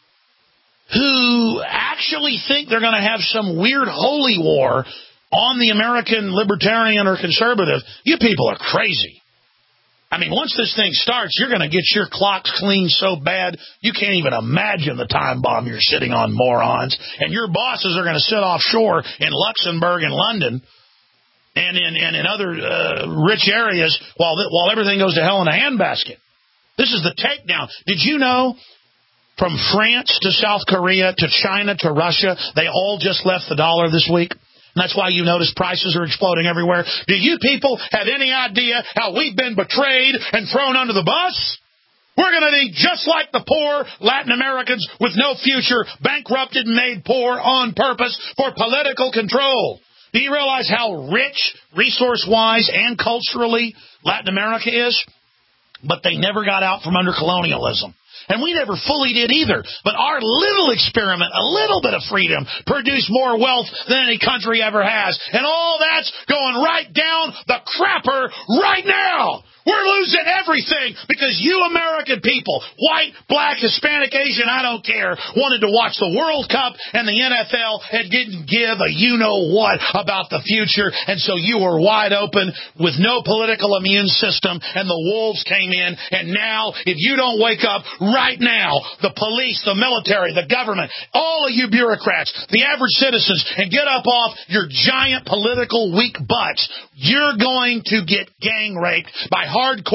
who actually think they're going to have some weird holy war on the American libertarian or conservative. You people are crazy. I mean, once this thing starts, you're going to get your clocks cleaned so bad you can't even imagine the time bomb you're sitting on, morons. And your bosses are going to sit offshore in Luxembourg and London and in, and in other uh, rich areas while while everything goes to hell in a handbasket. This is the takedown. Did you know from France to South Korea to China to Russia, they all just left the dollar this week? And that's why you notice prices are exploding everywhere. Do you people have any idea how we've been betrayed and thrown under the bus? We're going to be just like the poor Latin Americans with no future, bankrupted and made poor on purpose for political control. Do you realize how rich, resource-wise and culturally Latin America is? But they never got out from under colonialism. And we never fully did either. But our little experiment, a little bit of freedom, produced more wealth than any country ever has. And all that's going right down the crapper right now. We're losing everything because you American people, white, black, Hispanic, Asian, I don't care, wanted to watch the World Cup and the N F L and didn't give a you-know-what about the future. And so you were wide open with no political immune system, and the wolves came in. And now, if you don't wake up right now, the police, the military, the government, all of you bureaucrats, the average citizens, and get up off your giant political weak butts, you're going to get gang raped by hardcore global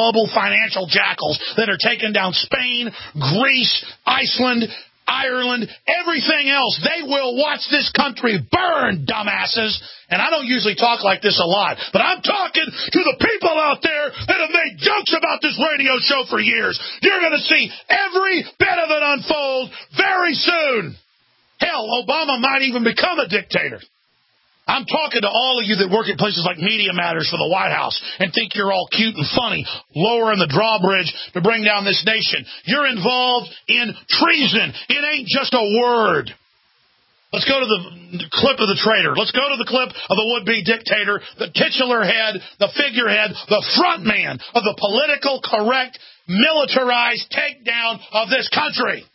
global financial jackals that are taking down Spain, Greece, Iceland, Ireland, everything else. They will watch this country burn, dumbasses. And I don't usually talk like this a lot, but I'm talking to the people out there that have made jokes about this radio show for years. You're going to see every bit of it unfold very soon. Hell, Obama might even become a dictator. I'm talking to all of you that work at places like Media Matters for the White House and think you're all cute and funny, lowering the drawbridge to bring down this nation. You're involved in treason. It ain't just a word. Let's go to the clip of the traitor. Let's go to the clip of the would-be dictator, the titular head, the figurehead, the front man of the political correct, militarized takedown of this country.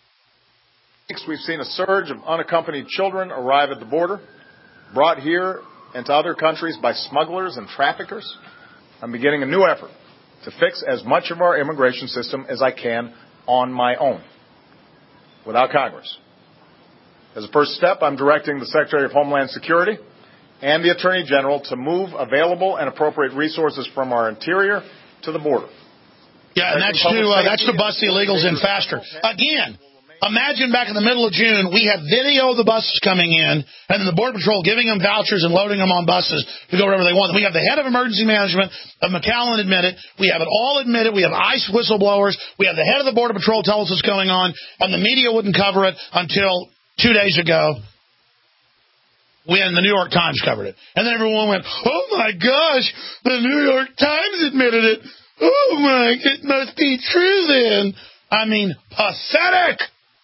We've seen a surge of unaccompanied children arrive at the border, brought here and to other countries by smugglers and traffickers. I'm beginning a new effort to fix as much of our immigration system as I can on my own, without Congress. As a first step, I'm directing the Secretary of Homeland Security and the Attorney General to move available and appropriate resources from our interior to the border. Yeah, and that's to, uh, that's to bust the illegals in faster. Again, imagine back in the middle of June, we have video of the buses coming in, and then the Border Patrol giving them vouchers and loading them on buses to go wherever they want. We have the head of emergency management of McAllen admit it. We have it all admitted. We have ICE whistleblowers. We have the head of the Border Patrol tell us what's going on, and the media wouldn't cover it until two days ago when the New York Times covered it. And then everyone went, oh, my gosh, the New York Times admitted it. Oh, my, it must be true then. I mean, pathetic.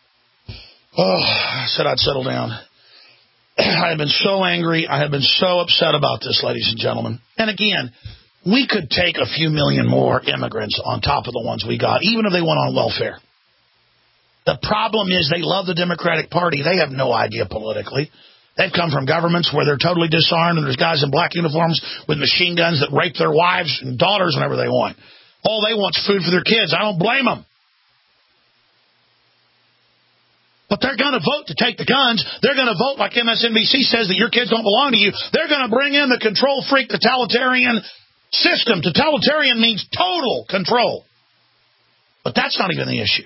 Oh, I said I'd settle down. I have been so angry. I have been so upset about this, ladies and gentlemen. And again, we could take a few million more immigrants on top of the ones we got, even if they went on welfare. The problem is they love the Democratic Party. They have no idea politically. They've come from governments where they're totally disarmed, and there's guys in black uniforms with machine guns that rape their wives and daughters whenever they want. All they want is food for their kids. I don't blame them. But they're going to vote to take the guns. They're going to vote like M S N B C says that your kids don't belong to you. They're going to bring in the control freak totalitarian system. Totalitarian means total control. But that's not even the issue.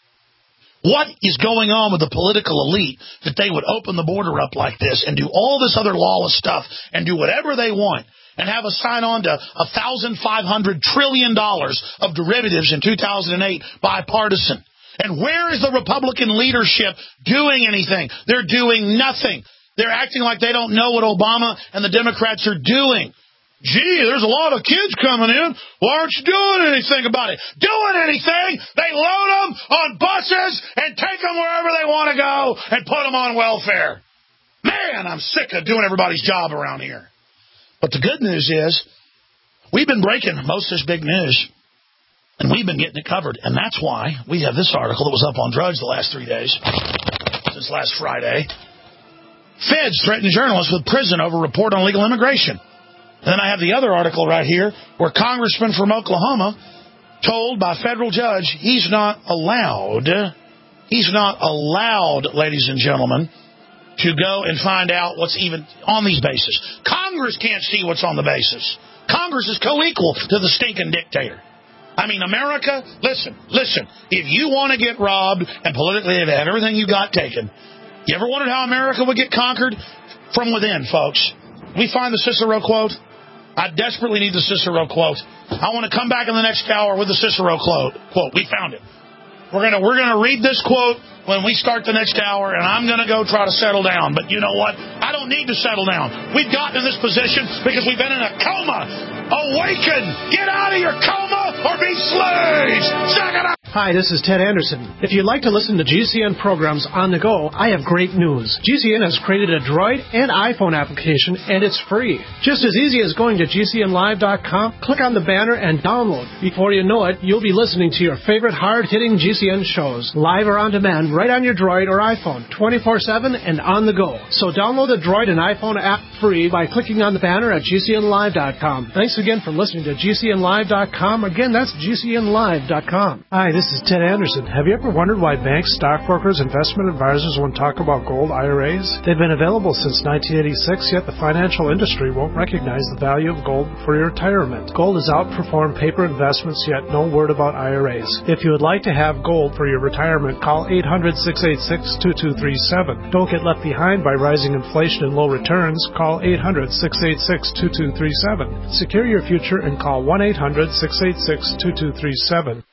What is going on with the political elite that they would open the border up like this and do all this other lawless stuff and do whatever they want and have us sign on to one thousand five hundred trillion dollars of derivatives in two thousand eight bipartisan? And where is the Republican leadership doing anything? They're doing nothing. They're acting like they don't know what Obama and the Democrats are doing. Gee, there's a lot of kids coming in. Why aren't you doing anything about it? Doing anything? They load them on buses and take them wherever they want to go and put them on welfare. Man, I'm sick of doing everybody's job around here. But the good news is we've been breaking most of this big news, and we've been getting it covered. And that's why we have this article that was up on Drudge the last three days, since last Friday. Feds threaten journalists with prison over report on illegal immigration. Then I have the other article right here where Congressman from Oklahoma told by federal judge he's not allowed, he's not allowed, ladies and gentlemen, to go and find out what's even on these bases. Congress can't see what's on the basis. Congress is co-equal to the stinking dictator. I mean, America, listen, listen, if you want to get robbed and politically have everything you got taken, you ever wondered how America would get conquered? From within, folks. We find the Cicero quote. I desperately need the Cicero quote. I want to come back in the next hour with the Cicero quote. Quote. We found it. We're gonna we're gonna read this quote when we start the next hour, and I'm gonna go try to settle down. But you know what? I don't need to settle down. We've gotten in this position because we've been in a coma. Awaken! Get out of your coma or be slaves! Suck it up! Hi, this is Ted Anderson. If you'd like to listen to G C N programs on the go, I have great news. G C N has created a Droid and iPhone application, and it's free. Just as easy as going to G C N live dot com, click on the banner, and download. Before you know it, you'll be listening to your favorite hard-hitting G C N shows, live or on demand, right on your Droid or iPhone, twenty-four seven and on the go. So download the Droid and iPhone app free by clicking on the banner at G C N live dot com. Thanks again for listening to G C N live dot com. Again, that's G C N live dot com. Hi, this This is Ted Anderson. Have you ever wondered why banks, stockbrokers, investment advisors won't talk about gold I R As? They've been available since nineteen eighty-six, yet the financial industry won't recognize the value of gold for your retirement. Gold has outperformed paper investments, yet no word about I R As. If you would like to have gold for your retirement, call eight hundred, six eight six, two two three seven. Don't get left behind by rising inflation and low returns. Call eight hundred, six eight six, two two three seven. Secure your future and call one eight hundred, six eight six, two two three seven.